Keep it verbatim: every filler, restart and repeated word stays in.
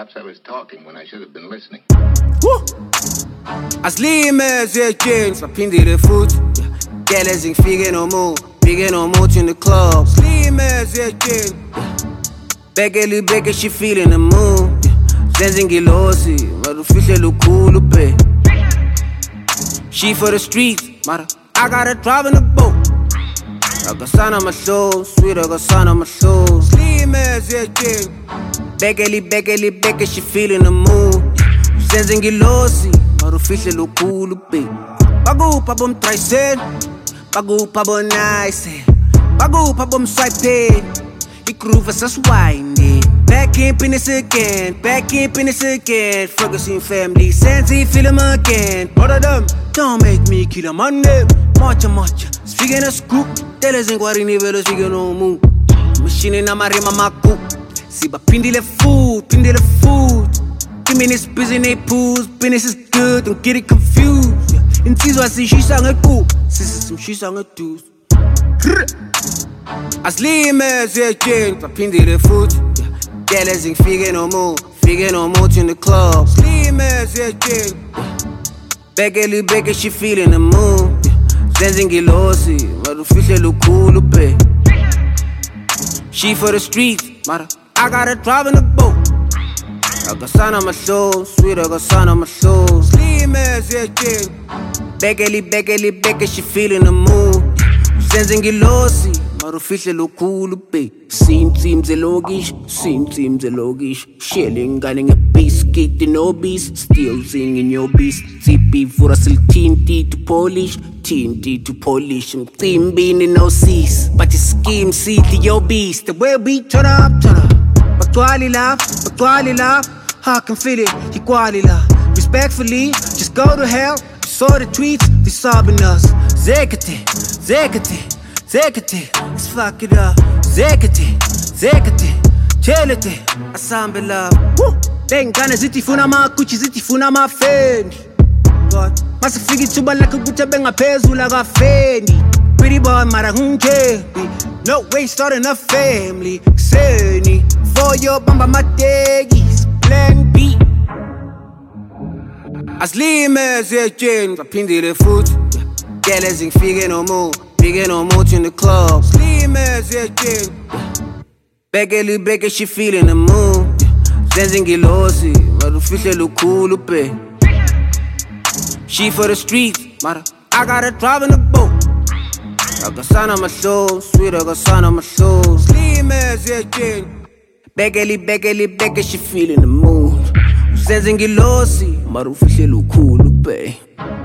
Perhaps I was talking when I should have been listening. Woo! Aslime ziyetsheni saphindile futhi Gele zingifike no more Fike no more in the club Aslime ziyetsheni Bekeli beke she feeling the mood Zenze ngilosi Marufihle lukhulu pe She for the streets Mara I gotta drive in the boat I got sun on my soul Sweet I got sun on my soul Aslime ziyetsheni Bekeli bekeli beke she feeling the mood Zenze ngilosi Marufihle lukhulu pe Bagupha bomtrayisen Bagupha bonayise Bagupha bomswipe Igroove saswine Back in business again Back in business again Ferguson family Sensi feel him again All of them Don't make me kill him on them Marcha marcha Speaking a scoop Tell us in Guarini Velo speaking no move Machine in Amarima Maku Siba pindile food Pindile food Give me this busy in pools Business is good Don't get it confused In Tizwa si she sang a cool Sisi she sang a tooth Aslime ziyetsheni saphindile futhi Gele zingifike no more Fike no more in the club Aslime ziyetsheni Bekeli beke she feeling the mood Zenze ngilosi Marufihle lukhulu pe She for the streets Mara I gotta drive in the boat I got sun on my soul Sweet I got sun on my soul Aslime ziyetsheni Bekeli bekeli beke she feeling the mood Zenze ngilosi Marufihle lukhulu pe Sim sim zelogish Sim sim zelogish Shelling gunning a beast Skating obese Still singing your beast T P for a still T T to polish T T to polish Team being in no cease But you scheme see to your beast The way we turn up turn up Batwali love Batwali love I can feel it Equality love Respectfully Just go to hell You saw the tweets They sobbing us Zekate Zekate Zekate, let's fuck it up. Zekate, Zekate, Chelete, Asambe love. Woo! Tengane zitifuna makuchi zitifuna mafendi. God, masifiki tuba like ukuthi bengaphezulu akafendi. Pretty boy mara hunkebi. No way starting a family. Kuseni, for your bamba mategis. Plan B. Aslime ziyetsheni saphindile futhi. Gele zingifike no more. Fike no more in the club Aslime ziyetsheni Bekeli beke she feeling the mood Zenze ngilosi Marufihle lukhulu pe She for the streets Mara I gotta drive in the boat I got sun on my soul Sweet I got sun on my soul Aslime ziyetsheni Bekeli bekeli beke she feeling the mood Zenze ngilosi Marufihle lukhulu pe